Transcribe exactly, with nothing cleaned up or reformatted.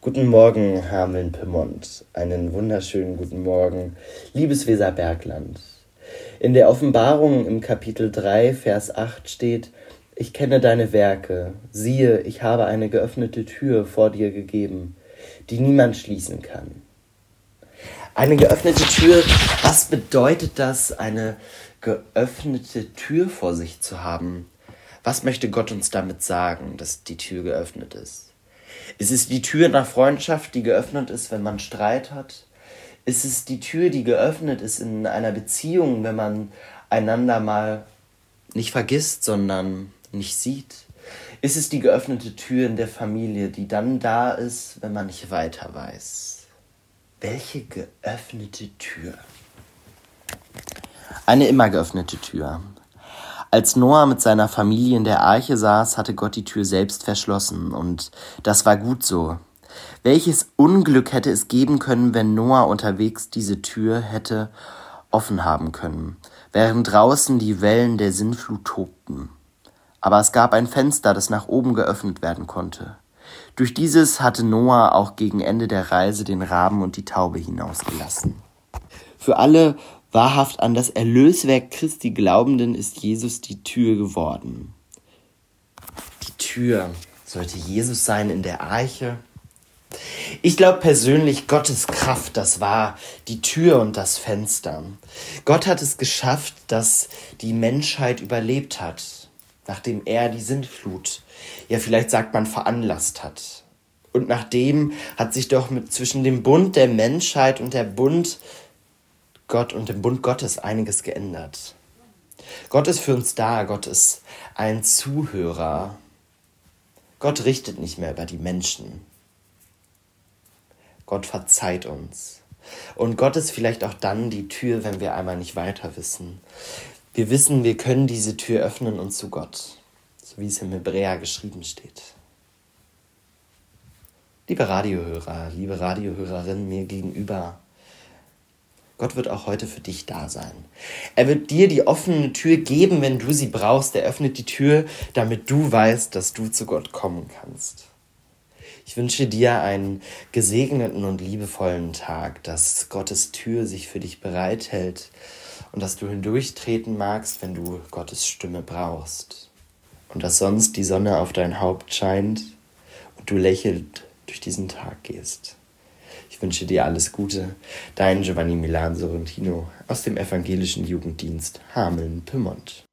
Guten Morgen, Hameln-Pyrmont. Einen wunderschönen guten Morgen, liebes Weserbergland. In der Offenbarung im Kapitel drei, Vers acht steht: Ich kenne deine Werke. Siehe, ich habe eine geöffnete Tür vor dir gegeben, die niemand schließen kann. Eine geöffnete Tür, was bedeutet das, eine geöffnete Tür vor sich zu haben? Was möchte Gott uns damit sagen, dass die Tür geöffnet ist? Ist es die Tür nach Freundschaft, die geöffnet ist, wenn man Streit hat? Ist es die Tür, die geöffnet ist in einer Beziehung, wenn man einander mal nicht vergisst, sondern nicht sieht? Ist es die geöffnete Tür in der Familie, die dann da ist, wenn man nicht weiter weiß? Welche geöffnete Tür? Eine immer geöffnete Tür. Als Noah mit seiner Familie in der Arche saß, hatte Gott die Tür selbst verschlossen, und das war gut so. Welches Unglück hätte es geben können, wenn Noah unterwegs diese Tür hätte offen haben können, während draußen die Wellen der Sintflut tobten. Aber es gab ein Fenster, das nach oben geöffnet werden konnte. Durch dieses hatte Noah auch gegen Ende der Reise den Raben und die Taube hinausgelassen. Für alle wahrhaft an das Erlöswerk Christi Glaubenden ist Jesus die Tür geworden. Die Tür sollte Jesus sein in der Arche. Ich glaube persönlich, Gottes Kraft, das war die Tür und das Fenster. Gott hat es geschafft, dass die Menschheit überlebt hat, nachdem er die Sintflut, ja vielleicht sagt man, veranlasst hat. Und nachdem hat sich doch mit zwischen dem Bund der Menschheit und der Bund Gott und dem Bund Gottes einiges geändert. Gott ist für uns da, Gott ist ein Zuhörer. Gott richtet nicht mehr über die Menschen. Gott verzeiht uns. Und Gott ist vielleicht auch dann die Tür, wenn wir einmal nicht weiter wissen. Wir wissen, wir können diese Tür öffnen und zu Gott, so wie es im Hebräer geschrieben steht. Liebe Radiohörer, liebe Radiohörerin mir gegenüber, Gott wird auch heute für dich da sein. Er wird dir die offene Tür geben, wenn du sie brauchst. Er öffnet die Tür, damit du weißt, dass du zu Gott kommen kannst. Ich wünsche dir einen gesegneten und liebevollen Tag, dass Gottes Tür sich für dich bereithält und dass du hindurchtreten magst, wenn du Gottes Stimme brauchst. Und dass sonst die Sonne auf dein Haupt scheint und du lächelnd durch diesen Tag gehst. Ich wünsche dir alles Gute. Dein Giovanni Milan Sorrentino aus dem Evangelischen Jugenddienst Hameln-Pyrmont.